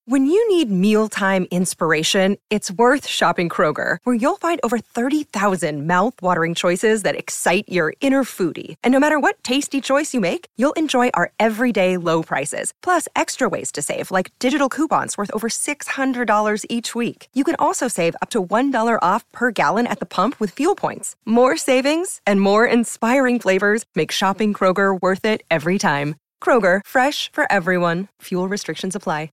When you need mealtime inspiration, it's worth shopping Kroger, where you'll find over 30,000 mouth-watering choices that excite your inner foodie. And no matter what tasty choice you make, you'll enjoy our everyday low prices, plus extra ways to save, like digital coupons worth over $600 each week. You can also save up to $1 off per gallon at the pump with fuel points. More savings and more inspiring flavors make shopping Kroger worth it every time. Kroger, fresh for everyone. Fuel restrictions apply.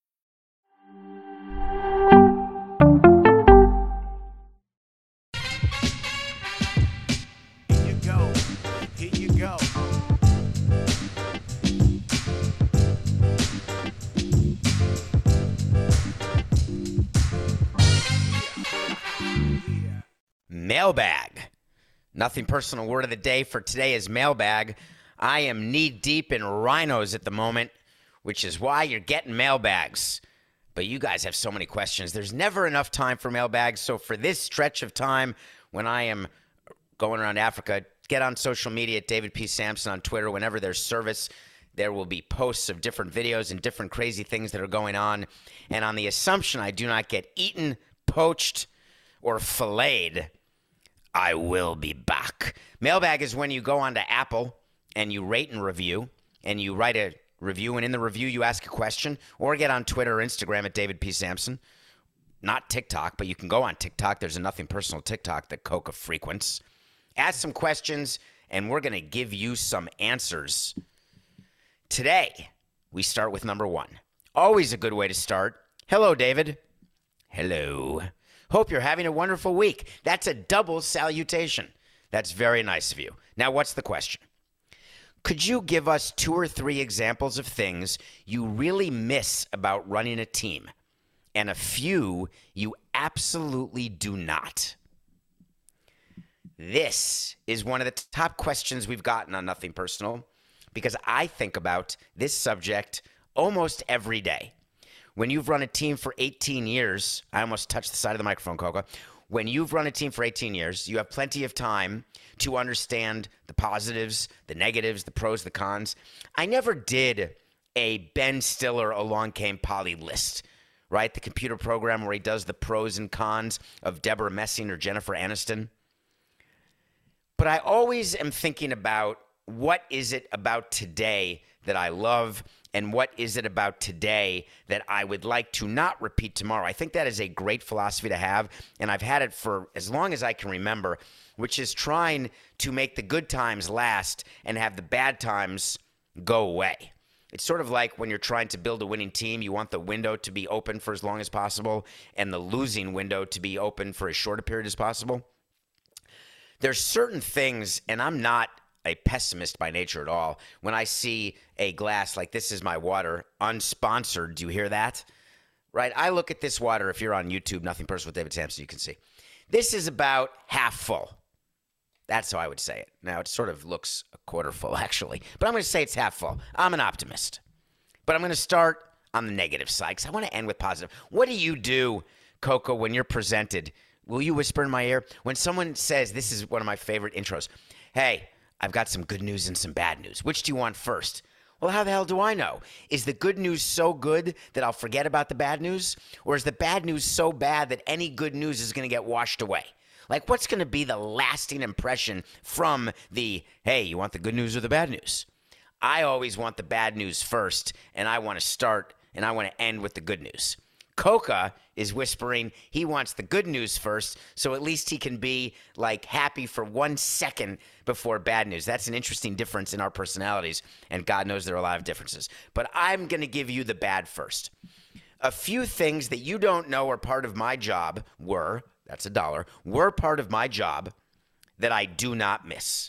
Mailbag. Nothing personal word of the day for today is mailbag. I am knee deep in rhinos at the moment, which is why you're getting mailbags. But you guys have so many questions. There's never enough time for mailbags. So for this stretch of time when I am going around Africa, get on social media at David P. Samson on Twitter. Whenever there's service, there will be posts of different videos and different crazy things that are going on. And on the assumption I do not get eaten, poached, or filleted, I will be back. Mailbag is when you go onto Apple and you rate and review, and you write a review, and in the review you ask a question, or get on Twitter or Instagram at David P. Samson. Not TikTok, but you can go on TikTok. There's a Nothing Personal TikTok that Coca frequents. Ask some questions, and we're going to give you some answers. Today, we start with number one. Always a good way to start. Hello, David. Hello. Hope you're having a wonderful week. That's a double salutation. That's very nice of you. Now, what's the question? Could you give us 2 or 3 examples of things you really miss about running a team, and a few you absolutely do not? This is one of the top questions we've gotten on Nothing Personal, because I think about this subject almost every day. When you've run a team for 18 years, I almost touched the side of the microphone, Coca. When you've run a team for 18 years, you have plenty of time to understand the positives, the negatives, the pros, the cons. I never did a Ben Stiller Along Came Polly list, right? The computer program where he does the pros and cons of Deborah Messing or Jennifer Aniston. But I always am thinking about, what is it about today that I love, and what is it about today that I would like to not repeat tomorrow? I think that is a great philosophy to have, and I've had it for as long as I can remember, which is trying to make the good times last and have the bad times go away. It's sort of like when you're trying to build a winning team, you want the window to be open for as long as possible and the losing window to be open for as short a period as possible. There's certain things, and I'm not a pessimist by nature at all. When I see a glass like this is my water, unsponsored, do you hear that? Right? I look at this water, if you're on YouTube, Nothing Personal with David Samson, you can see. This is about half full. That's how I would say it. Now, it sort of looks a quarter full, actually. But I'm going to say it's half full. I'm an optimist. But I'm going to start on the negative side because I want to end with positive. What do you do, Coco, when you're presented? Will you whisper in my ear? When someone says, this is one of my favorite intros, hey, I've got some good news and some bad news. Which do you want first? Well, how the hell do I know? Is the good news so good that I'll forget about the bad news? Or is the bad news so bad that any good news is going to get washed away? Like, what's going to be the lasting impression from the, hey, you want the good news or the bad news? I always want the bad news first, and I want to start and I want to end with the good news. Coca is whispering he wants the good news first, so at least he can be like happy for 1 second before bad news. That's an interesting difference in our personalities, and God knows there are a lot of differences. But I'm going to give you the bad first. A few things that you don't know are part of my job were part of my job that I do not miss.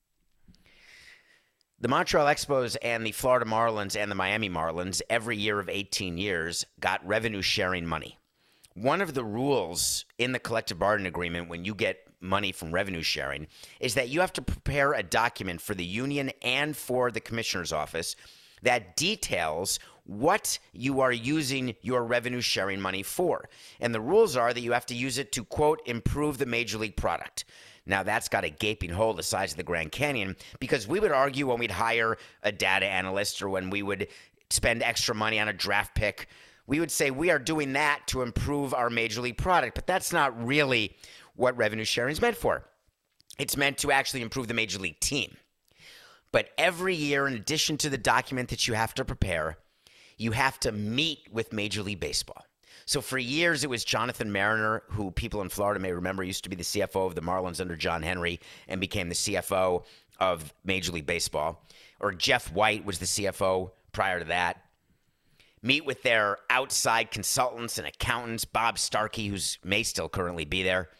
The Montreal Expos and the Florida Marlins and the Miami Marlins, every year of 18 years, got revenue sharing money. One of the rules in the collective bargaining agreement when you get money from revenue sharing is that you have to prepare a document for the union and for the commissioner's office that details what you are using your revenue sharing money for. And the rules are that you have to use it to, quote, improve the major league product. Now, that's got a gaping hole the size of the Grand Canyon, because we would argue when we'd hire a data analyst or when we would spend extra money on a draft pick, we would say we are doing that to improve our major league product, but that's not really what revenue sharing is meant for. It's meant to actually improve the major league team. But every year, in addition to the document that you have to prepare, you have to meet with Major League Baseball. So for years, it was Jonathan Mariner, who people in Florida may remember used to be the CFO of the Marlins under John Henry and became the CFO of Major League Baseball. Or Jeff White was the CFO prior to that. Meet with their outside consultants and accountants, Bob Starkey, who may still currently be there.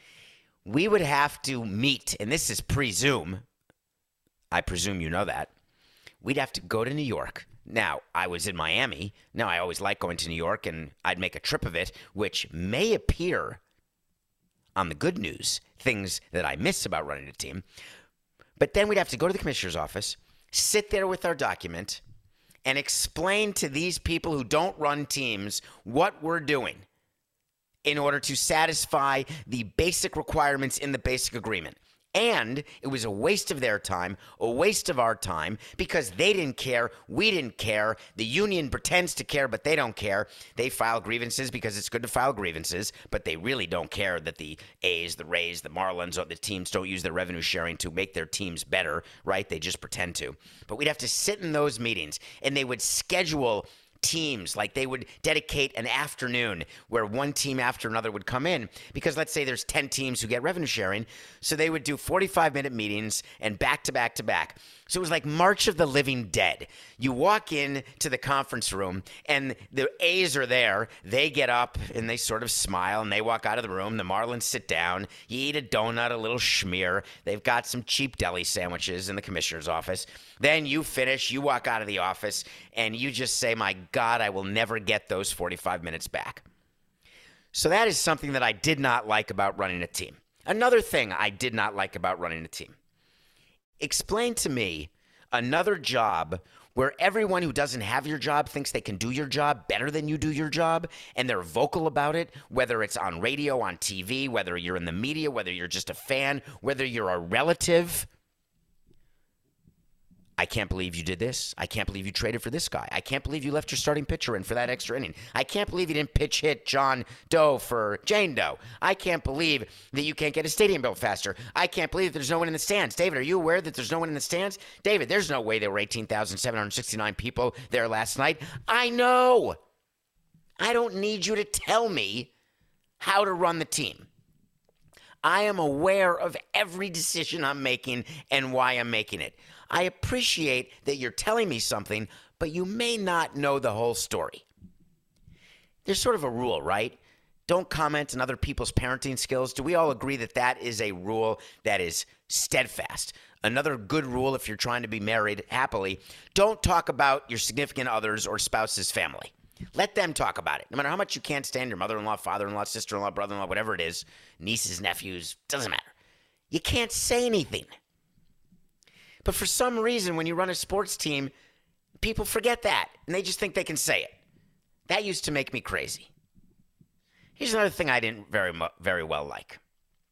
We would have to meet, and this is pre-Zoom. I presume you know that. We'd have to go to New York. Now, I was in Miami. Now, I always like going to New York, and I'd make a trip of it, which may appear on the good news, things that I miss about running a team. But then we'd have to go to the commissioner's office, sit there with our document, and explain to these people who don't run teams what we're doing in order to satisfy the basic requirements in the basic agreement. And it was a waste of their time, a waste of our time, because they didn't care, we didn't care. The union pretends to care, but they don't care. They file grievances because it's good to file grievances, but they really don't care that the A's, the Rays, the Marlins, or the teams don't use their revenue sharing to make their teams better, right? They just pretend to. But we'd have to sit in those meetings, and they would schedule teams, like they would dedicate an afternoon where one team after another would come in, because let's say there's 10 teams who get revenue sharing, so they would do 45-minute meetings and back to back to back. So it was like March of the Living Dead. You walk in to the conference room and the A's are there. They get up and they sort of smile and they walk out of the room. The Marlins sit down. You eat a donut, a little schmear. They've got some cheap deli sandwiches in the commissioner's office. Then you finish, you walk out of the office, and you just say, my God, I will never get those 45 minutes back. So that is something that I did not like about running a team. Another thing I did not like about running a team. Explain to me another job where everyone who doesn't have your job thinks they can do your job better than you do your job, and they're vocal about it, whether it's on radio, on TV, whether you're in the media, whether you're just a fan, whether you're a relative. I can't believe you did this. I can't believe you traded for this guy. I can't believe you left your starting pitcher in for that extra inning. I can't believe you didn't pitch hit John Doe for Jane Doe. I can't believe that you can't get a stadium built faster. I can't believe that there's no one in the stands. David, are you aware that there's no one in the stands? David, there's no way there were 18,769 people there last night. I know. I don't need you to tell me how to run the team. I am aware of every decision I'm making and why I'm making it. I appreciate that you're telling me something, but you may not know the whole story. There's sort of a rule, right? Don't comment on other people's parenting skills. Do we all agree that that is a rule that is steadfast? Another good rule, if you're trying to be married happily, don't talk about your significant other's or spouse's family. Let them talk about it. No matter how much you can't stand your mother-in-law, father-in-law, sister-in-law, brother-in-law, whatever it is, nieces, nephews, doesn't matter. You can't say anything. But for some reason, when you run a sports team, people forget that, and they just think they can say it. That used to make me crazy. Here's another thing I didn't very well like.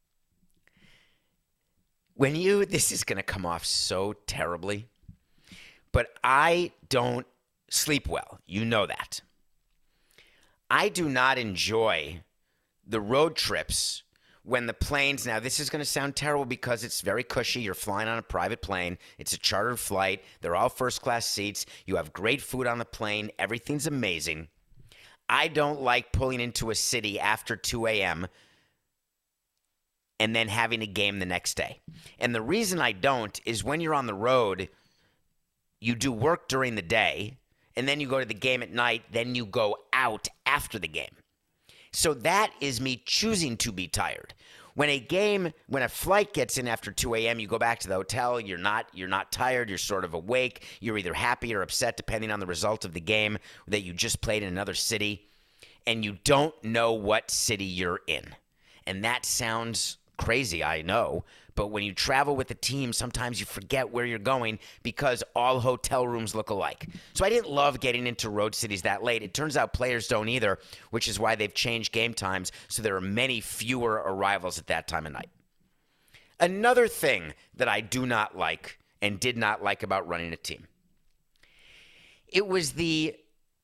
This is going to come off so terribly, but I don't sleep well. You know that. I do not enjoy the road trips when the planes, now this is going to sound terrible because it's very cushy. You're flying on a private plane. It's a chartered flight. They're all first-class seats. You have great food on the plane. Everything's amazing. I don't like pulling into a city after 2 a.m. and then having a game the next day. And the reason I don't is when you're on the road, you do work during the day, and then you go to the game at night, then you go out after the game. So that is me choosing to be tired. When a flight gets in after 2 a.m., you go back to the hotel, you're not tired, you're sort of awake, you're either happy or upset depending on the result of the game that you just played in another city, and you don't know what city you're in. And that sounds crazy, I know, but when you travel with a team, sometimes you forget where you're going because all hotel rooms look alike. So I didn't love getting into road cities that late. It turns out players don't either, which is why they've changed game times, so there are many fewer arrivals at that time of night. Another thing that I do not like and did not like about running a team, it was the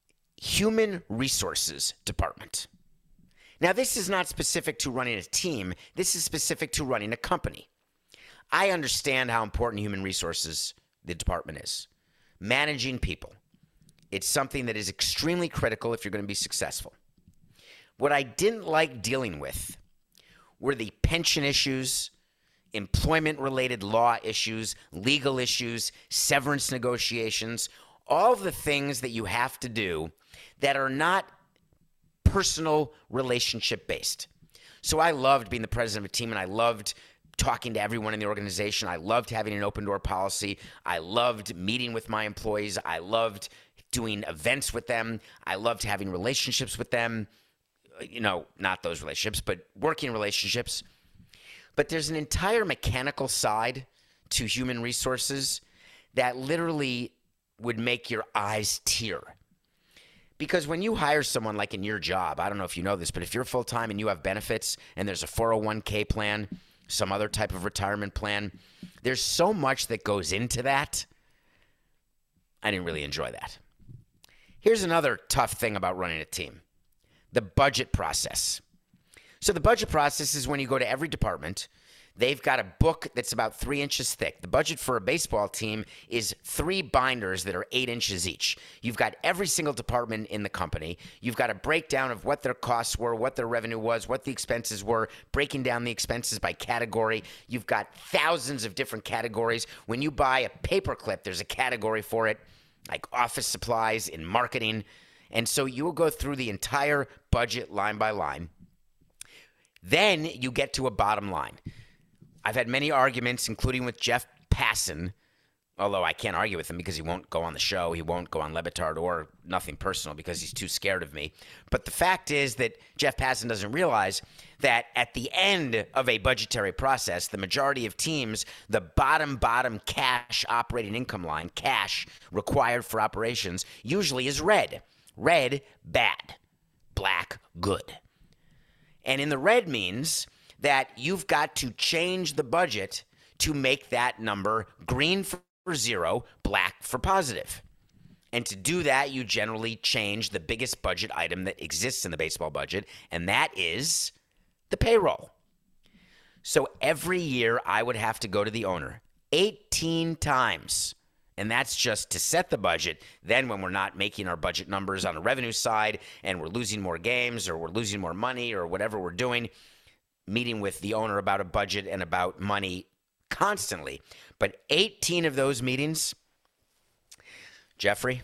human resources department. Now, this is not specific to running a team. This is specific to running a company. I understand how important human resources the department is. Managing people. It's something that is extremely critical if you're going to be successful. What I didn't like dealing with were the pension issues, employment-related law issues, legal issues, severance negotiations, all the things that you have to do that are not personal relationship-based. So I loved being the president of a team, and I loved talking to everyone in the organization. I loved having an open door policy. I loved meeting with my employees. I loved doing events with them. I loved having relationships with them. You know, not those relationships, but working relationships. But there's an entire mechanical side to human resources that literally would make your eyes tear. Because when you hire someone like in your job, I don't know if you know this, but if you're full-time and you have benefits and there's a 401k plan, some other type of retirement plan, there's so much that goes into that. I didn't really enjoy that. Here's another tough thing about running a team. The budget process. So the budget process is when you go to every department, they've got a book that's about 3 inches thick. The budget for a baseball team is 3 binders that are 8 inches each. You've got every single department in the company. You've got a breakdown of what their costs were, what their revenue was, what the expenses were, breaking down the expenses by category. You've got thousands of different categories. When you buy a paperclip, there's a category for it, like office supplies and marketing. And so you will go through the entire budget line by line. Then you get to a bottom line. I've had many arguments, including with Jeff Passan, although I can't argue with him because he won't go on the show. He won't go on Le Batard or Nothing Personal because he's too scared of me. But the fact is that Jeff Passan doesn't realize that at the end of a budgetary process, the majority of teams, the bottom cash operating income line, cash required for operations, usually is red. Red, bad. Black, good. And in the red means that you've got to change the budget to make that number green for zero, black for positive. And to do that, you generally change the biggest budget item that exists in the baseball budget, and that is the payroll. So every year I would have to go to the owner 18 times. And that's just to set the budget. Then when we're not making our budget numbers on the revenue side and we're losing more games or we're losing more money or whatever we're doing, meeting with the owner about a budget and about money constantly. But 18 of those meetings, Jeffrey,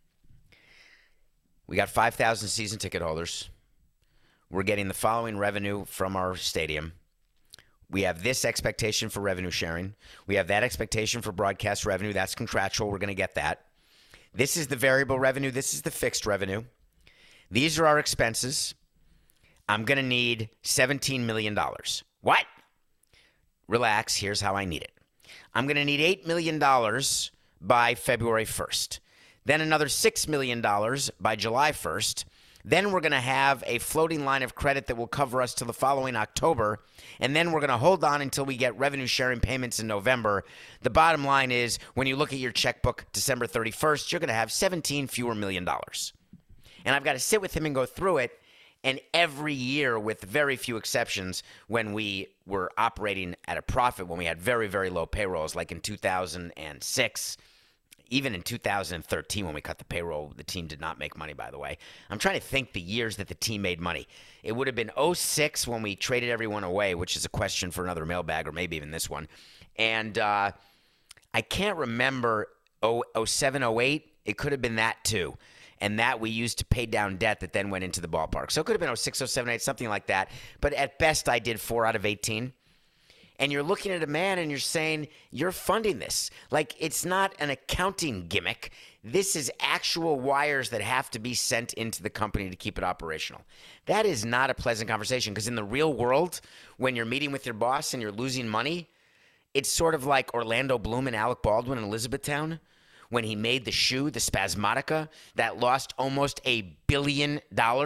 we got 5,000 season ticket holders. We're getting the following revenue from our stadium. We have this expectation for revenue sharing. We have that expectation for broadcast revenue. That's contractual. We're going to get that. This is the variable revenue. This is the fixed revenue. These are our expenses. I'm going to need $17 million. What? Relax. Here's how I need it. I'm going to need $8 million by February 1st. Then another $6 million by July 1st. Then we're going to have a floating line of credit that will cover us till the following October. And then we're going to hold on until we get revenue sharing payments in November. The bottom line is when you look at your checkbook December 31st, you're going to have $17 fewer million. And I've got to sit with him and go through it. And every year, with very few exceptions, when we were operating at a profit, when we had very, very low payrolls, like in 2006, even in 2013, when we cut the payroll, the team did not make money, by the way. I'm trying to think the years that the team made money. It would have been 06 when we traded everyone away, which is a question for another mailbag, or maybe even this one. And I can't remember 07, 08. It could have been that too. And that we used to pay down debt that then went into the ballpark. So it could have been 06, 07, 08, something like that. But at best, I did 4 out of 18. And you're looking at a man and you're saying, you're funding this. Like, it's not an accounting gimmick. This is actual wires that have to be sent into the company to keep it operational. That is not a pleasant conversation, because in the real world, when you're meeting with your boss and you're losing money, it's sort of like Orlando Bloom and Alec Baldwin in Elizabethtown when he made the shoe, the Spasmodica, that lost almost $1 billion.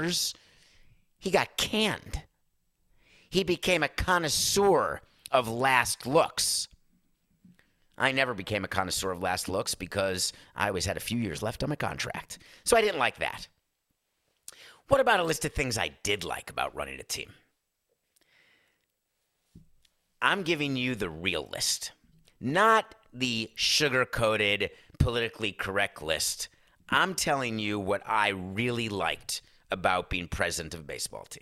He got canned. He became a connoisseur of last looks. I never became a connoisseur of last looks because I always had a few years left on my contract. So I didn't like that. What about a list of things I did like about running a team? I'm giving you the real list, not the sugar-coated, politically correct list. I'm telling you what I really liked about being president of a baseball team.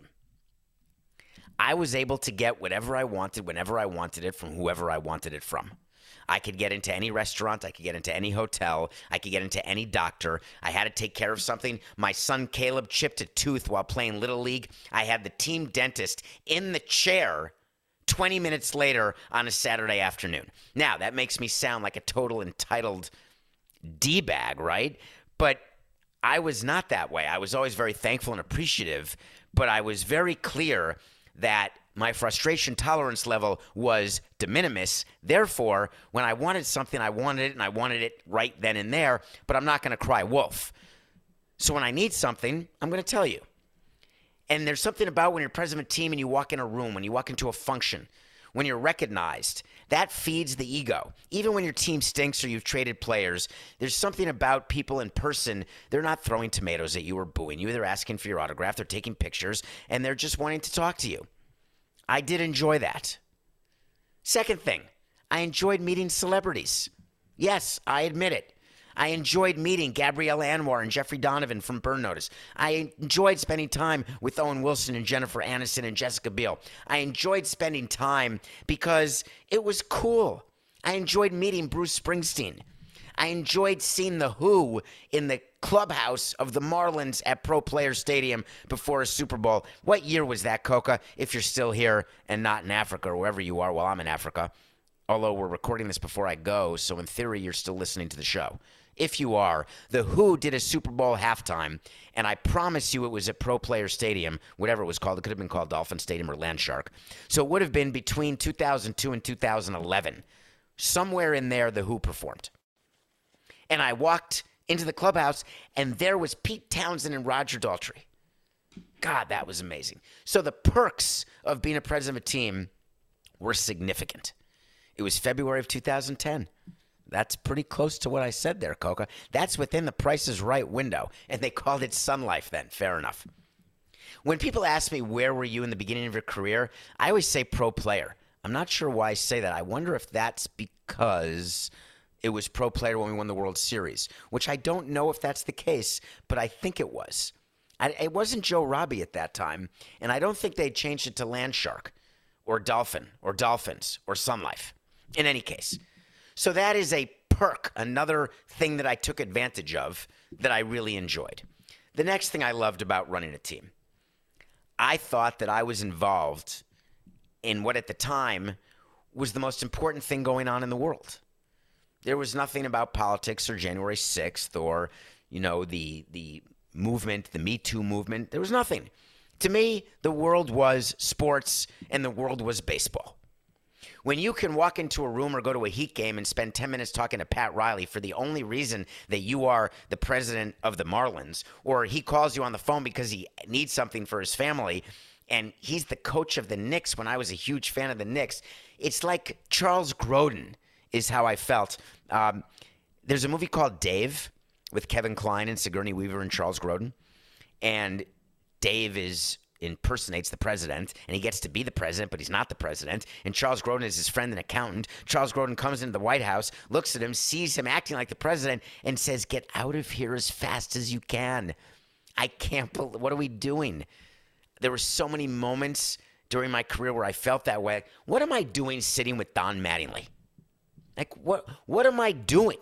I was able to get whatever I wanted, whenever I wanted it, from whoever I wanted it from. I could get into any restaurant. I could get into any hotel. I could get into any doctor. I had to take care of something. My son Caleb chipped a tooth while playing Little League. I had the team dentist in the chair 20 minutes later on a Saturday afternoon. Now, that makes me sound like a total entitled D-bag, right? But I was not that way. I was always very thankful and appreciative, but I was very clear that my frustration tolerance level was de minimis. Therefore, when I wanted something, I wanted it, and I wanted it right then and there, but I'm not going to cry wolf. So when I need something, I'm going to tell you. And there's something about when you're president of a team and you walk in a room, when you walk into a function, when you're recognized, that feeds the ego. Even when your team stinks or you've traded players, there's something about people in person. They're not throwing tomatoes at you or booing you. They're asking for your autograph. They're taking pictures, and they're just wanting to talk to you. I did enjoy that. Second thing, I enjoyed meeting celebrities. Yes, I admit it. I enjoyed meeting Gabrielle Anwar and Jeffrey Donovan from Burn Notice. I enjoyed spending time with Owen Wilson and Jennifer Aniston and Jessica Biel. I enjoyed spending time because it was cool. I enjoyed meeting Bruce Springsteen. I enjoyed seeing The Who in the clubhouse of the Marlins at Pro Player Stadium before a Super Bowl. What year was that, Coca, if you're still here and not in Africa or wherever you are while I'm in Africa? Although we're recording this before I go, so in theory, you're still listening to the show. If you are, The Who did a Super Bowl halftime, and I promise you it was at Pro Player Stadium, whatever it was called. It could have been called Dolphin Stadium or Landshark. So it would have been between 2002 and 2011. Somewhere in there, The Who performed. And I walked into the clubhouse, and there was Pete Townsend and Roger Daltrey. God, that was amazing. So the perks of being a president of a team were significant. It was February of 2010. That's pretty close to what I said there, Coca. That's within the Price is Right window, and they called it Sun Life then. Fair enough. When people ask me where were you in the beginning of your career, I always say pro player. I'm not sure why I say that. I wonder if that's because it was pro player when we won the World Series, which I don't know if that's the case, but I think it was. It wasn't Joe Robbie at that time, and I don't think they changed it to Landshark or Dolphin or Dolphins or Sun Life. In any case. So that is a perk, another thing that I took advantage of that I really enjoyed. The next thing I loved about running a team, I thought that I was involved in what at the time was the most important thing going on in the world. There was nothing about politics or January 6th or, the movement, the Me Too movement. There was nothing. To me, the world was sports and the world was baseball. When you can walk into a room or go to a Heat game and spend 10 minutes talking to Pat Riley for the only reason that you are the president of the Marlins, or he calls you on the phone because he needs something for his family, and he's the coach of the Knicks when I was a huge fan of the Knicks, it's like Charles Grodin is how I felt. There's a movie called Dave with Kevin Kline and Sigourney Weaver and Charles Grodin, and Dave impersonates the president, and he gets to be the president, but he's not the president. And Charles Grodin is his friend and accountant. Charles Grodin comes into the White House, looks at him, sees him acting like the president, and says, "Get out of here as fast as you can." I can't believe, what are we doing? There were so many moments during my career where I felt that way. What am I doing sitting with Don Mattingly? Like, what am I doing?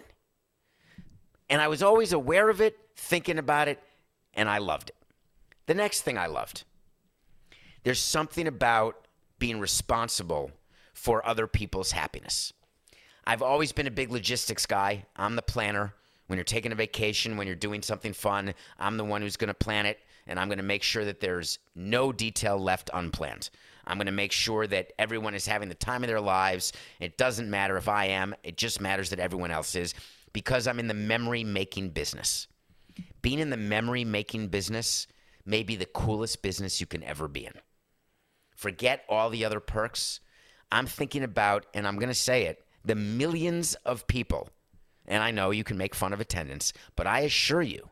And I was always aware of it, thinking about it, and I loved it. The next thing I loved, there's something about being responsible for other people's happiness. I've always been a big logistics guy. I'm the planner. When you're taking a vacation, when you're doing something fun, I'm the one who's going to plan it, and I'm going to make sure that there's no detail left unplanned. I'm going to make sure that everyone is having the time of their lives. It doesn't matter if I am. It just matters that everyone else is, because I'm in the memory-making business. Being in the memory-making business may be the coolest business you can ever be in. Forget all the other perks. I'm thinking about, and I'm going to say it, the millions of people, and I know you can make fun of attendance, but I assure you,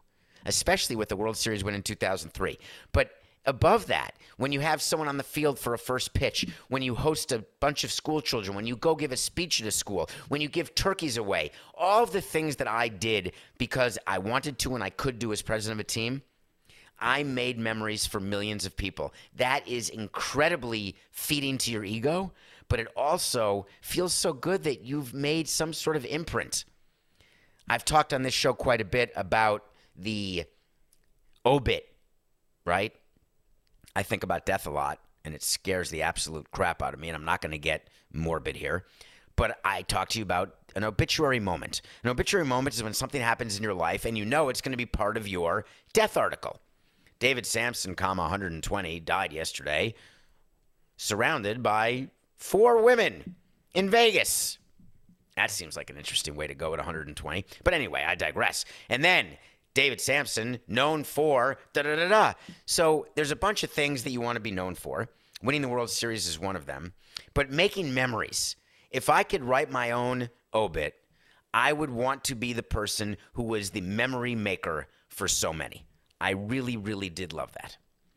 especially with the World Series win in 2003. But above that, when you have someone on the field for a first pitch, when you host a bunch of school children, when you go give a speech at a school, when you give turkeys away, all of the things that I did because I wanted to and I could do as president of a team, I made memories for millions of people. That is incredibly feeding to your ego, but it also feels so good that you've made some sort of imprint. I've talked on this show quite a bit about the obit, right? I think about death a lot, and it scares the absolute crap out of me, and I'm not going to get morbid here. But I talk to you about an obituary moment. An obituary moment is when something happens in your life, and you know it's going to be part of your death article. David Sampson, 120, died yesterday, surrounded by 4 women in Vegas. That seems like an interesting way to go at 120. But anyway, I digress. And then David Sampson, known for da-da-da-da. So there's a bunch of things that you want to be known for. Winning the World Series is one of them. But making memories. If I could write my own obit, I would want to be the person who was the memory maker for so many. I really, really did love that.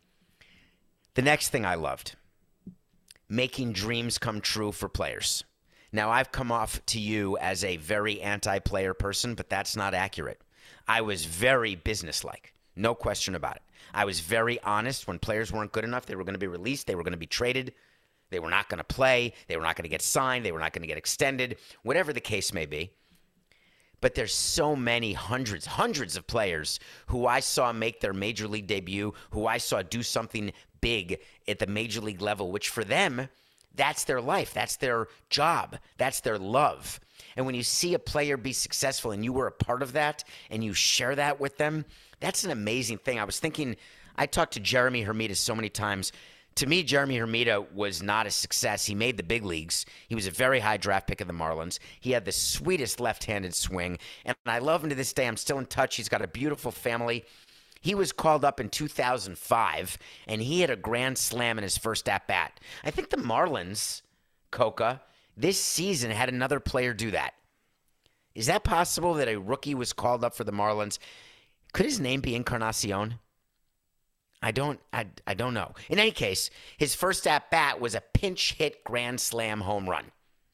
The next thing I loved, making dreams come true for players. Now, I've come off to you as a very anti-player person, but that's not accurate. I was very businesslike, no question about it. I was very honest. When players weren't good enough, they were going to be released, they were going to be traded, they were not going to play, they were not going to get signed, they were not going to get extended, whatever the case may be. But there's so many hundreds of players who I saw make their major league debut, who I saw do something big at the major league level, which for them, that's their life, that's their job, that's their love. And when you see a player be successful and you were a part of that and you share that with them, that's an amazing thing. I was thinking, I talked to Jeremy Hermida so many times. To me, Jeremy Hermida was not a success. He made the big leagues. He was a very high draft pick of the Marlins. He had the sweetest left-handed swing, and I love him to this day. I'm still in touch. He's got a beautiful family. He was called up in 2005, and he had a grand slam in his first at-bat. I think the Marlins, Coca, this season had another player do that. Is that possible that a rookie was called up for the Marlins? Could his name be Encarnacion? I don't know. In any case, his first at-bat was a pinch hit grand slam home run.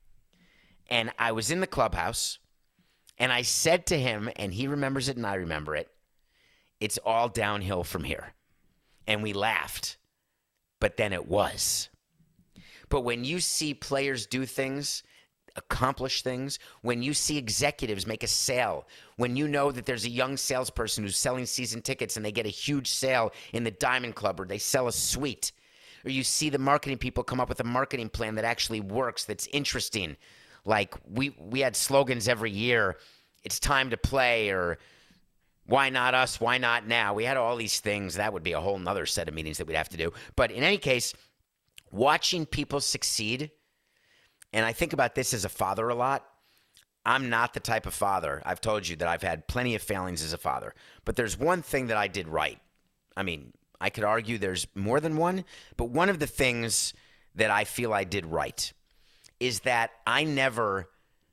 And I was in the clubhouse, and I said to him, and he remembers it and I remember it, it's all downhill from here. And we laughed, but then it was. But when you see players do things, accomplish things, when you see executives make a sale, when you know that there's a young salesperson who's selling season tickets and they get a huge sale in the Diamond Club, or they sell a suite, or you see the marketing people come up with a marketing plan that actually works, that's interesting. Like we had slogans every year, it's time to play, or why not us, why not now? We had all these things. That would be a whole nother set of meetings that we'd have to do. But in any case, watching people succeed, and I think about this as a father a lot. I'm not the type of father. I've told you that I've had plenty of failings as a father. But there's one thing that I did right. I mean, I could argue there's more than one, but one of the things that I feel I did right is that I never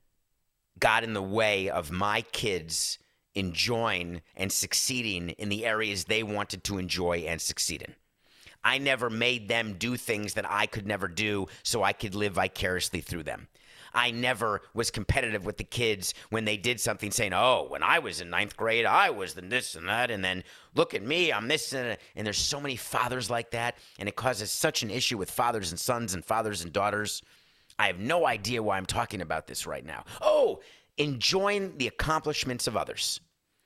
got in the way of my kids enjoying and succeeding in the areas they wanted to enjoy and succeed in. I never made them do things that I could never do so I could live vicariously through them. I never was competitive with the kids when they did something, saying, oh, when I was in ninth grade, I was this and that, and then look at me, I'm this and that. And there's so many fathers like that, and it causes such an issue with fathers and sons and fathers and daughters. I have no idea why I'm talking about this right now. Oh, enjoying the accomplishments of others.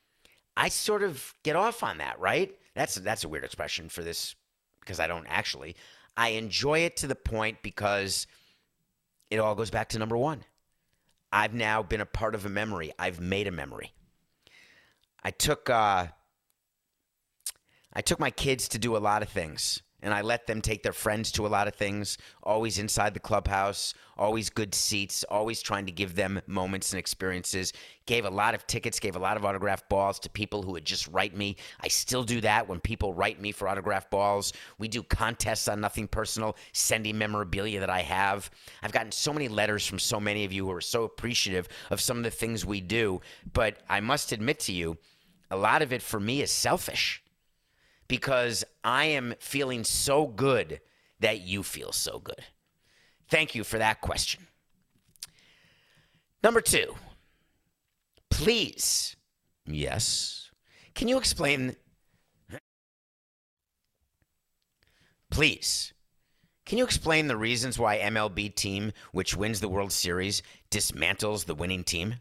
I sort of get off on that, right? That's a weird expression for this, because I don't actually. I enjoy it to the point because it all goes back to number one. I've now been a part of a memory. I've made a memory. I took my kids to do a lot of things, and I let them take their friends to a lot of things, always inside the clubhouse, always good seats, always trying to give them moments and experiences. Gave a lot of tickets, gave a lot of autographed balls to people who would just write me. I still do that when people write me for autographed balls. We do contests on Nothing Personal, sending memorabilia that I have. I've gotten so many letters from so many of you who are so appreciative of some of the things we do. But I must admit to you, a lot of it for me is selfish because I am feeling so good that you feel so good. Thank you for that question. Number 2, please, yes, can you explain, please, can you explain the reasons why MLB team which wins the World Series dismantles the winning team?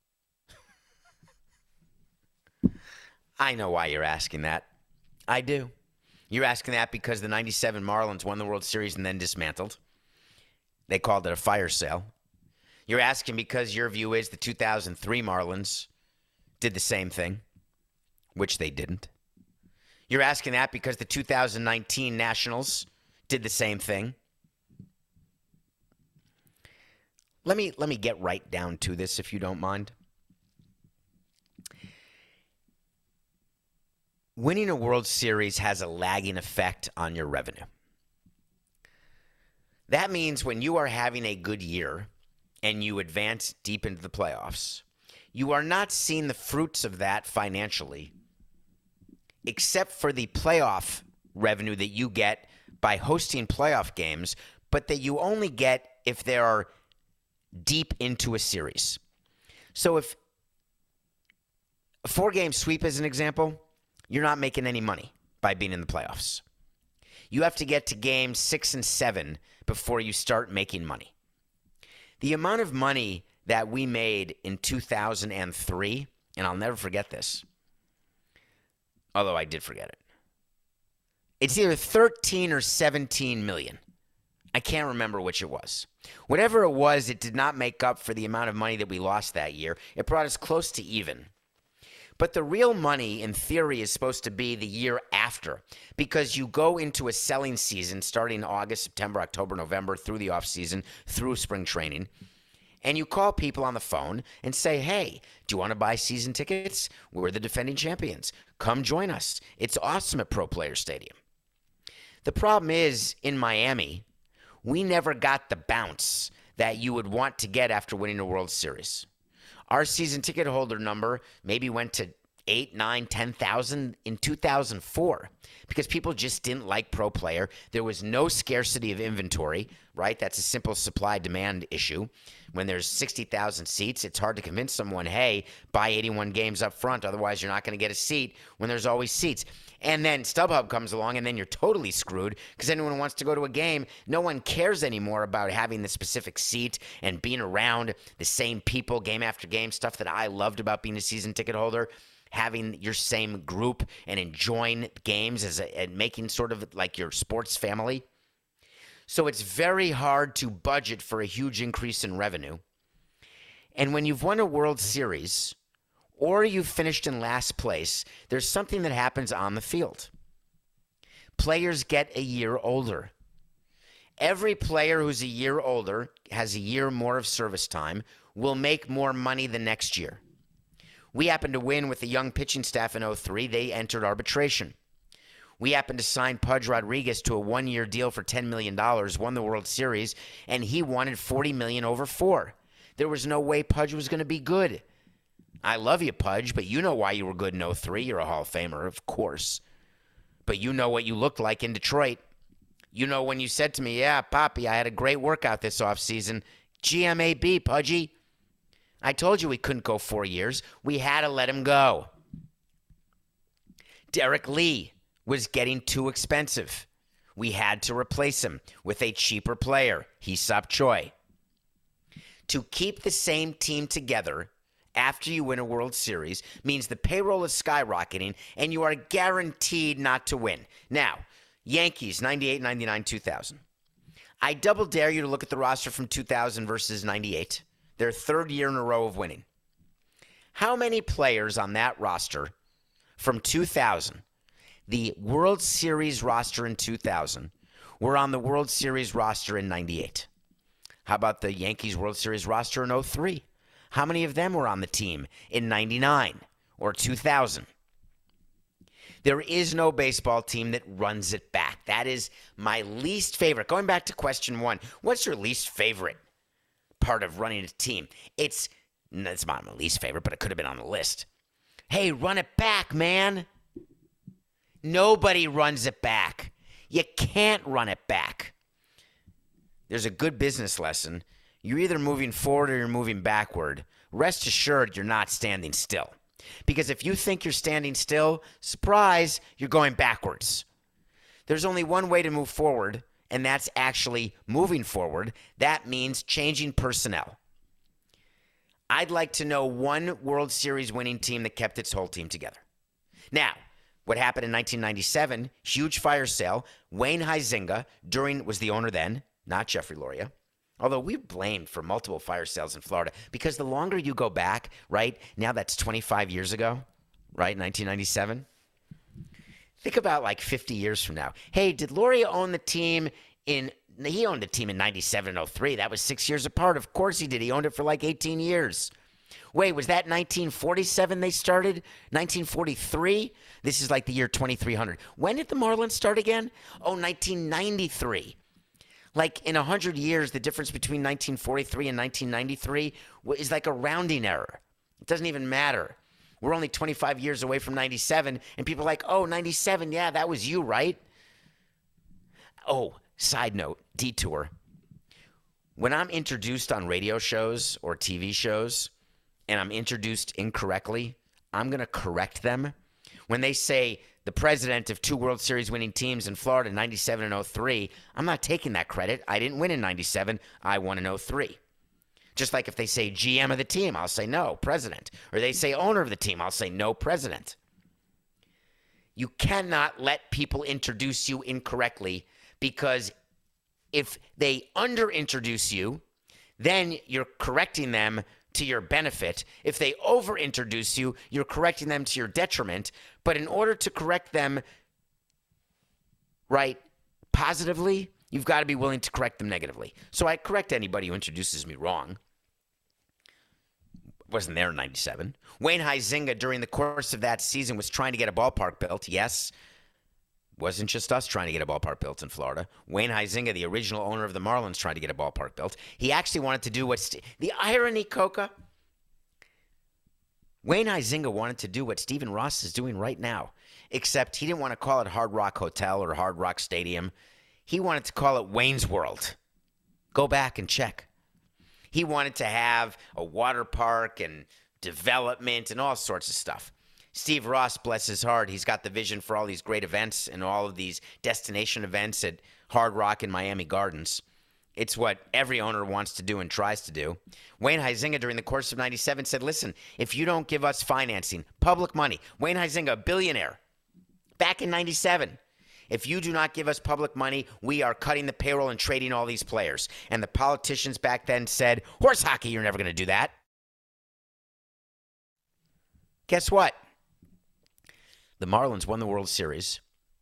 I know why you're asking that. I do. You're asking that because the 97 Marlins won the World Series and then dismantled. They called it a fire sale. You're asking because your view is the 2003 Marlins did the same thing, which they didn't. You're asking that because the 2019 Nationals did the same thing. Let me get right down to this, if you don't mind. Winning a World Series has a lagging effect on your revenue. That means when you are having a good year and you advance deep into the playoffs, you are not seeing the fruits of that financially, except for the playoff revenue that you get by hosting playoff games, but that you only get if they are deep into a series. So if a 4-game sweep is an example, you're not making any money by being in the playoffs. You have to get to games 6 and 7 before you start making money. The amount of money that we made in 2003, and I'll never forget this, although I did forget it. It's either 13 or 17 million. I can't remember which it was. Whatever it was, it did not make up for the amount of money that we lost that year. It brought us close to even. But the real money, in theory, is supposed to be the year after because you go into a selling season starting August, September, October, November, through the offseason, through spring training, and you call people on the phone and say, hey, do you want to buy season tickets? We're the defending champions. Come join us. It's awesome at Pro Player Stadium. The problem is, in Miami, we never got the bounce that you would want to get after winning a World Series. Our season ticket holder number maybe went to 8, 9, 10,000 in 2004 because people just didn't like Pro Player. There was no scarcity of inventory, right? That's a simple supply-demand issue. When there's 60,000 seats, it's hard to convince someone, hey, buy 81 games up front, otherwise you're not going to get a seat when there's always seats. And then StubHub comes along, and then you're totally screwed because anyone who wants to go to a game, no one cares anymore about having the specific seat and being around the same people game after game, stuff that I loved about being a season ticket holder, having your same group and enjoying games and making sort of like your sports family. So it's very hard to budget for a huge increase in revenue. And when you've won a World Series or you've finished in last place, there's something that happens on the field. Players get a year older. Every player who's a year older, has a year more of service time, will make more money the next year. We happened to win with the young pitching staff in 2003. They entered arbitration. We happened to sign Pudge Rodriguez to a 1-year deal for $10 million, won the World Series, and he wanted $40 million over 4. There was no way Pudge was going to be good. I love you, Pudge, but you know why you were good in 2003. You're a Hall of Famer, of course. But you know what you looked like in Detroit. You know when you said to me, yeah, Poppy, I had a great workout this offseason. GMAB, Pudgy. I told you we couldn't go 4 years. We had to let him go. Derek Lee was getting too expensive. We had to replace him with a cheaper player, Hee-Seop Choi. To keep the same team together after you win a World Series means the payroll is skyrocketing and you are guaranteed not to win. Now, Yankees, 98, 99, 2000. I double dare you to look at the roster from 2000 versus 98. Their 3rd year in a row of winning. How many players on that roster from 2000, the World Series roster in 2000, were on the World Series roster in 98? How about the Yankees World Series roster in 03? How many of them were on the team in 99 or 2000? There is no baseball team that runs it back. That is my least favorite. Going back to question 1, what's your least favorite part of running a team? It's not my least favorite, but it could have been on the list. Hey, run it back, man. Nobody runs it back. You can't run it back. There's a good business lesson. You're either moving forward or you're moving backward. Rest assured, you're not standing still. Because if you think you're standing still, surprise, you're going backwards. There's only one way to move forward, and that's actually moving forward. That means changing personnel. I'd like to know one World Series winning team that kept its whole team together. Now, what happened in 1997, huge fire sale. Wayne Huizenga was the owner then, not Jeffrey Loria. Although we're blamed for multiple fire sales in Florida because the longer you go back, right, now that's 25 years ago, right, 1997. Think about like 50 years from now. Hey, did Loria own the team he owned the team in 97 and 03. That was 6 years apart. Of course he did. He owned it for like 18 years. Wait, was that 1947 they started? 1943? This is like the year 2300. When did the Marlins start again? Oh, 1993. Like in 100 years, the difference between 1943 and 1993 is like a rounding error. It doesn't even matter. We're only 25 years away from 97, and people are like, oh, 97, yeah, that was you, right? Oh, side note, detour. When I'm introduced on radio shows or TV shows, and I'm introduced incorrectly, I'm going to correct them. When they say the president of 2 World Series winning teams in Florida, 97 and 03, I'm not taking that credit. I didn't win in 97. I won in 03. Just like if they say GM of the team, I'll say no, president. Or they say owner of the team, I'll say no, president. You cannot let people introduce you incorrectly because if they under-introduce you, then you're correcting them to your benefit. If they over-introduce you, you're correcting them to your detriment. But in order to correct them, right, positively, you've got to be willing to correct them negatively. So I correct anybody who introduces me wrong. Wasn't there in 97. Wayne Huizenga, during the course of that season, was trying to get a ballpark built. Yes, wasn't just us trying to get a ballpark built in Florida. Wayne Huizenga, the original owner of the Marlins, trying to get a ballpark built. He actually wanted to do the irony, Coca. Wayne Huizenga wanted to do what Stephen Ross is doing right now, except he didn't want to call it Hard Rock Hotel or Hard Rock Stadium. He wanted to call it Wayne's World. Go back and check. He wanted to have a water park and development and all sorts of stuff. Steve Ross, bless his heart, he's got the vision for all these great events and all of these destination events at Hard Rock and Miami Gardens. It's what every owner wants to do and tries to do. Wayne Huizenga, during the course of 97, said, listen, if you don't give us financing, public money, Wayne Huizenga, a billionaire, back in 97, if you do not give us public money, we are cutting the payroll and trading all these players. And the politicians back then said, horse hockey, you're never going to do that. Guess what? The Marlins won the World Series.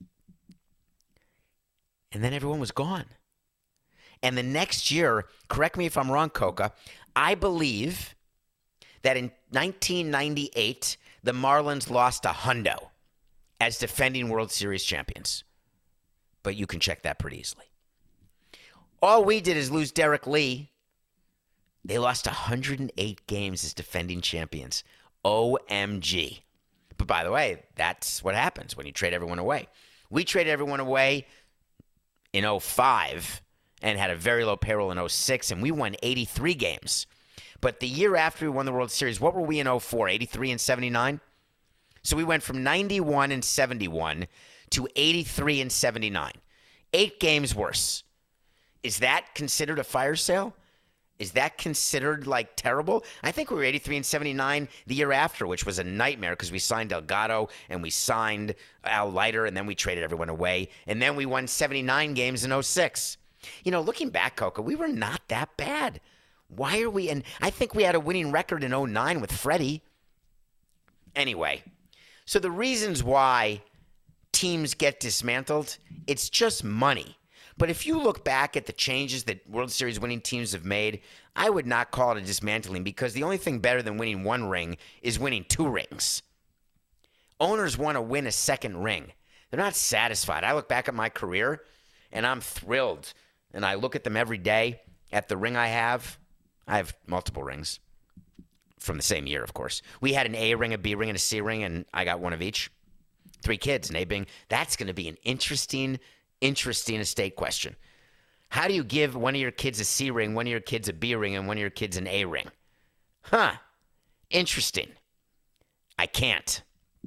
And then everyone was gone. And the next year, correct me if I'm wrong, Coca, I believe that in 1998, the Marlins lost a hundo as defending World Series champions. But you can check that pretty easily. All we did is lose Derek Lee. They lost 108 games as defending champions. OMG. But by the way, that's what happens when you trade everyone away. We traded everyone away in 05 and had a very low payroll in 06, and we won 83 games. But the year after we won the World Series, what were we in 04, 83 and 79? So we went from 91 and 71 to 83 and 79. 8 games worse. Is that considered a fire sale? Is that considered like terrible? I think we were 83 and 79 the year after, which was a nightmare because we signed Delgado and we signed Al Leiter and then we traded everyone away. And then we won 79 games in 06. You know, looking back, Coca, we were not that bad. Why are we? And I think we had a winning record in 09 with Freddie. Anyway, so the reasons why teams get dismantled, it's just money. But if you look back at the changes that World Series winning teams have made, I would not call it a dismantling because the only thing better than winning 1 ring is winning 2 rings. Owners want to win a second ring. They're not satisfied. I look back at my career, and I'm thrilled. And I look at them every day at the ring I have. I have multiple rings. from the same year, of course. We had an A ring, a B ring, and a C ring, and I got one of each. 3 kids, an A ring. That's going to be an interesting estate question. How do you give one of your kids a C ring, one of your kids a B ring, and one of your kids an A ring? Huh. Interesting. I can't.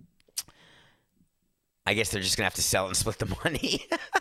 I guess they're just going to have to sell it and split the money.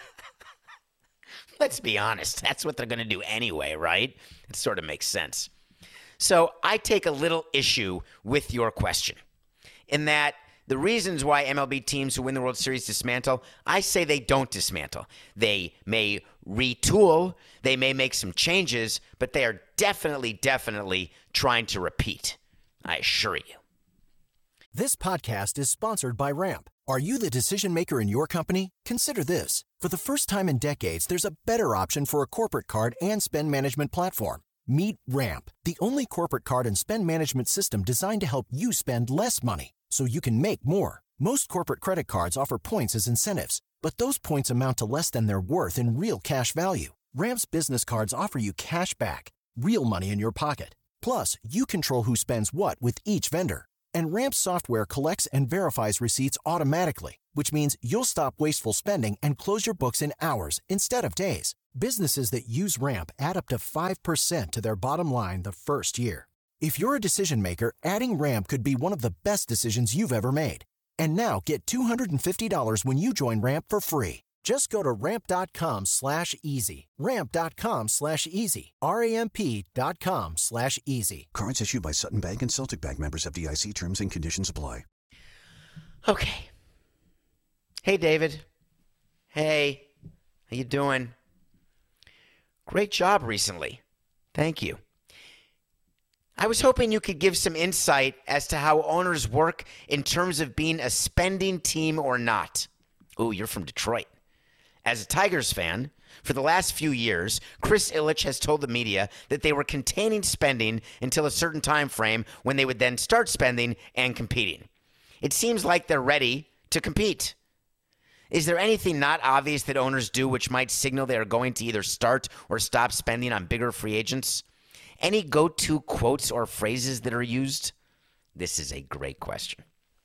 Let's be honest. That's what they're going to do anyway, right? It sort of makes sense. So I take a little issue with your question in that the reasons why MLB teams who win the World Series dismantle, I say they don't dismantle. They may retool, they may make some changes, but they are definitely trying to repeat. I assure you. This podcast is sponsored by Ramp. Are you the decision maker in your company? Consider this. For the first time in decades, there's a better option for a corporate card and spend management platform. Meet Ramp, the only corporate card and spend management system designed to help you spend less money so you can make more. Most corporate credit cards offer points as incentives, but those points amount to less than their worth in real cash value. Ramp's business cards offer you cash back, real money in your pocket. Plus, you control who spends what with each vendor. And Ramp's software collects and verifies receipts automatically, which means you'll stop wasteful spending and close your books in hours instead of days. Businesses that use Ramp add up to 5% to their bottom line the first year. If you're a decision maker, adding Ramp could be one of the best decisions you've ever made. And now get $250 when you join Ramp for free. Just go to ramp.com/easy. Ramp.com/easy. RAMP.com/easy. Cards issued by Sutton Bank and Celtic Bank, members FDIC. Terms and conditions apply. Okay. Hey, David. Hey. How you doing? Great job recently. Thank you. I was hoping you could give some insight as to how owners work in terms of being a spending team or not. Ooh, you're from Detroit. As a Tigers fan, for the last few years, Chris Ilitch has told the media that they were containing spending until a certain time frame when they would then start spending and competing. It seems like they're ready to compete. Is there anything not obvious that owners do which might signal they are going to either start or stop spending on bigger free agents? Any go-to quotes or phrases that are used? This is a great question.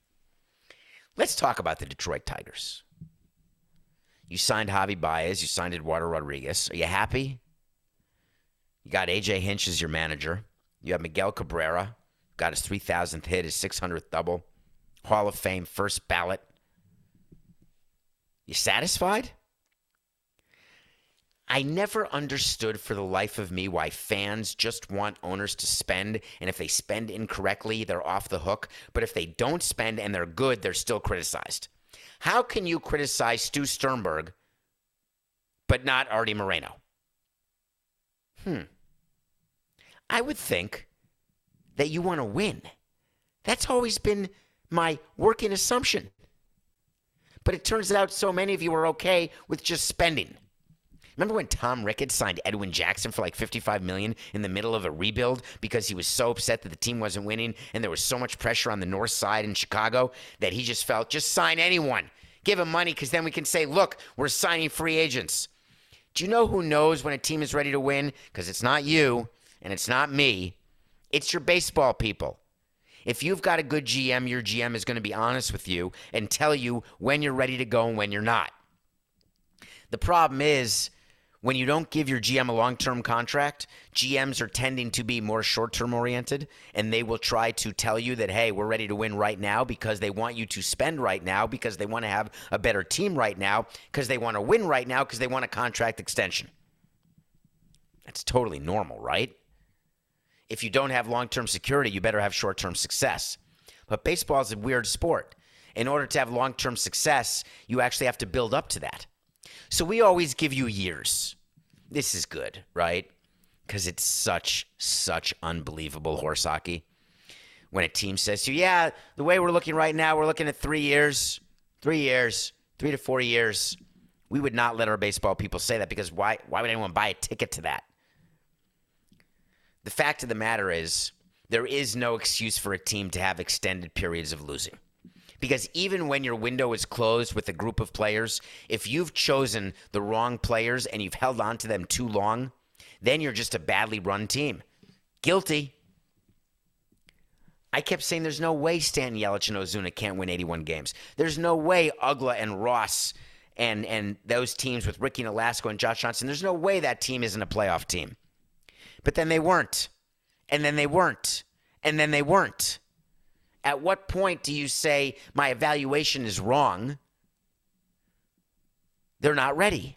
Let's talk about the Detroit Tigers. You signed Javi Baez. You signed Eduardo Rodriguez. Are you happy? You got A.J. Hinch as your manager. You have Miguel Cabrera. Got his 3,000th hit, his 600th double. Hall of Fame, first ballot. You satisfied? I never understood for the life of me why fans just want owners to spend, and if they spend incorrectly, they're off the hook. But if they don't spend and they're good, they're still criticized. How can you criticize Stu Sternberg but not Artie Moreno? I would think that you want to win. That's always been my working assumption. But it turns out so many of you are okay with just spending. Remember when Tom Ricketts signed Edwin Jackson for like $55 million in the middle of a rebuild because he was so upset that the team wasn't winning and there was so much pressure on the north side in Chicago that he just felt, just sign anyone. Give him money because then we can say, look, we're signing free agents. Do you know who knows when a team is ready to win? Because it's not you and it's not me. It's your baseball people. If you've got a good GM, your GM is going to be honest with you and tell you when you're ready to go and when you're not. The problem is, when you don't give your GM a long-term contract, GMs are tending to be more short-term oriented, and they will try to tell you that, hey, we're ready to win right now because they want you to spend right now because they want to have a better team right now because they want to win right now because they want a contract extension. That's totally normal, right? If you don't have long-term security, you better have short-term success. But baseball is a weird sport. In order to have long-term success, you actually have to build up to that. So we always give you years. This is good, right? Because it's such unbelievable horse hockey. When a team says to you, yeah, the way we're looking right now, we're looking at 3 years, 3 to 4 years. We would not let our baseball people say that because why would anyone buy a ticket to that? The fact of the matter is, there is no excuse for a team to have extended periods of losing. Because even when your window is closed with a group of players, if you've chosen the wrong players and you've held on to them too long, then you're just a badly run team. Guilty. I kept saying there's no way Stan Yelich and Ozuna can't win 81 games. There's no way Ugla and Ross and those teams with Ricky Nolasco and Josh Johnson, there's no way that team isn't a playoff team. But then they weren't. And then they weren't. And then they weren't. At what point do you say my evaluation is wrong? They're not ready.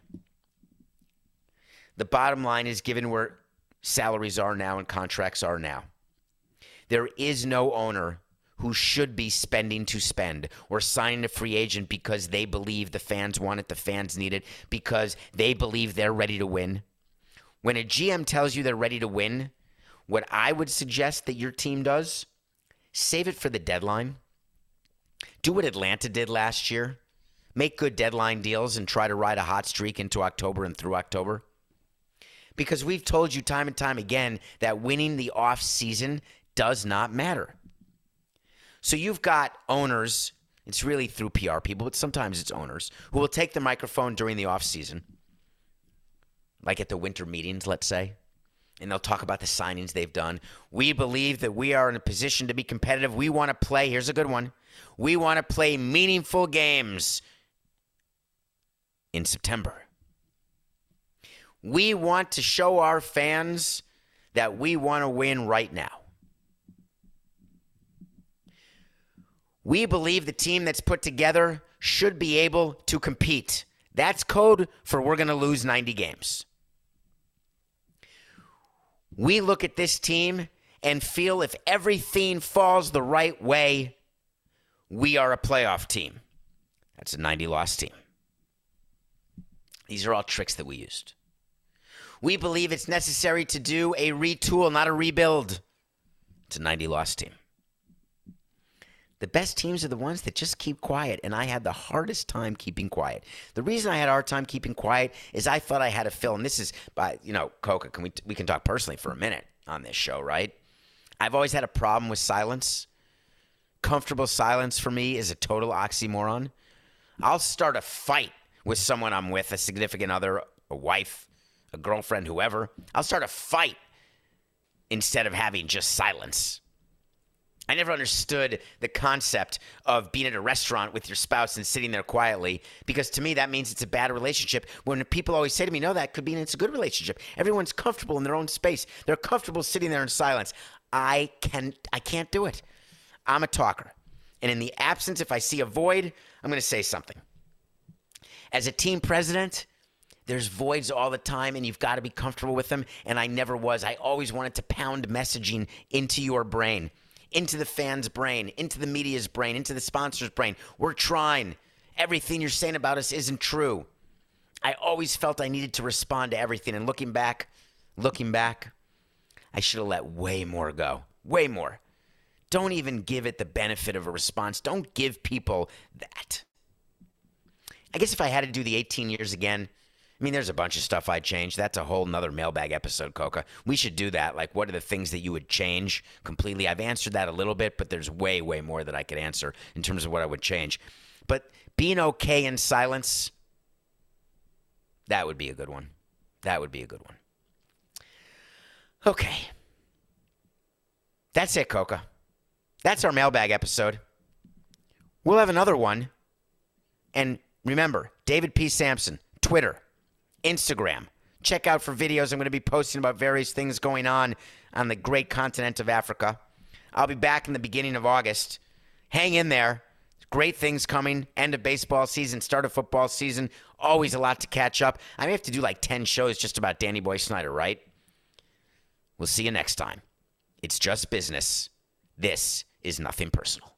The bottom line is, given where salaries are now and contracts are now, there is no owner who should be spending to spend or signing a free agent because they believe the fans want it, the fans need it, because they believe they're ready to win. When a GM tells you they're ready to win, what I would suggest that your team does, save it for the deadline. Do what Atlanta did last year. Make good deadline deals and try to ride a hot streak into October and through October. Because we've told you time and time again that winning the off season does not matter. So you've got owners, it's really through PR people, but sometimes it's owners, who will take the microphone during the off season, like at the winter meetings, let's say, and they'll talk about the signings they've done. We believe that we are in a position to be competitive. We want to play, here's a good one, we want to play meaningful games in September. We want to show our fans that we want to win right now. We believe the team that's put together should be able to compete. That's code for we're going to lose 90 games. We look at this team and feel if everything falls the right way, we are a playoff team. That's a 90-loss team. These are all tricks that we used. We believe it's necessary to do a retool, not a rebuild. It's a 90-loss team. The best teams are the ones that just keep quiet, and I had the hardest time keeping quiet. The reason I had a hard time keeping quiet is I thought I had a fill, and this is, Coca, we can talk personally for a minute on this show, right? I've always had a problem with silence. Comfortable silence for me is a total oxymoron. I'll start a fight with someone I'm with, a significant other, a wife, a girlfriend, whoever. I'll start a fight instead of having just silence. I never understood the concept of being at a restaurant with your spouse and sitting there quietly, because to me that means it's a bad relationship. When people always say to me, no, that could mean it's a good relationship. Everyone's comfortable in their own space. They're comfortable sitting there in silence. I can't do it. I'm a talker. And in the absence, if I see a void, I'm going to say something. As a team president, there's voids all the time, and you've got to be comfortable with them, and I never was. I always wanted to pound messaging into your brain, into the fans' brain, into the media's brain, into the sponsor's brain. We're trying. Everything you're saying about us isn't true. I always felt I needed to respond to everything, and looking back, I should have let way more go. Way more. Don't even give it the benefit of a response. Don't give people that. I guess if I had to do the 18 years again, I mean, there's a bunch of stuff I'd change. That's a whole nother mailbag episode, Coca. We should do that. Like, what are the things that you would change completely? I've answered that a little bit, but there's way, way more that I could answer in terms of what I would change. But being okay in silence, that would be a good one. That would be a good one. Okay. That's it, Coca. That's our mailbag episode. We'll have another one. And remember, David P. Sampson, Twitter, Instagram. Check out for videos. I'm going to be posting about various things going on the great continent of Africa. I'll be back in the beginning of August. Hang in there. Great things coming. End of baseball season, start of football season. Always a lot to catch up. I may have to do like 10 shows just about Danny Boy Snyder, right? We'll see you next time. It's just business. This is nothing personal.